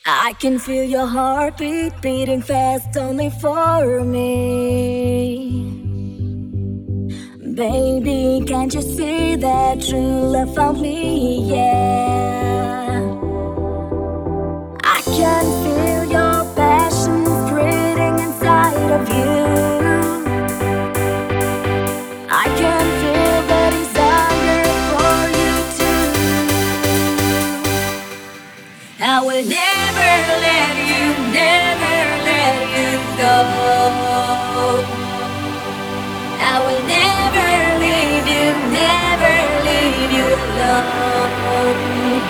I can feel your heartbeat beating fast only for me. Baby, can't you see that true love found me? Yeah. I can feel your passion spreading inside of you. I can feel the desire for you too. I will never let you, never let you go. I will never leave you, never leave you alone.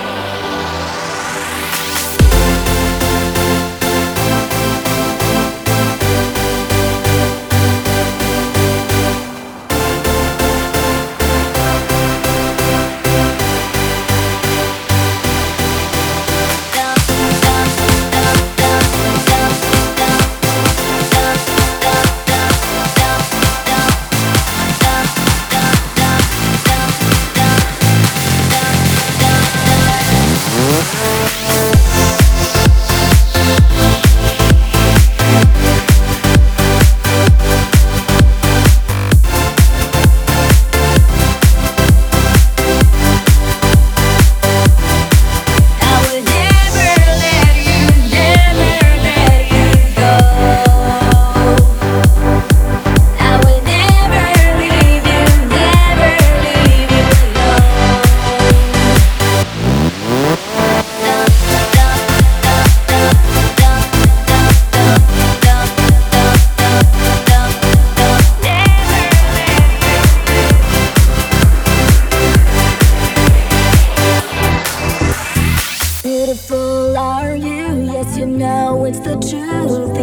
Beautiful are you, yes you know it's the truth.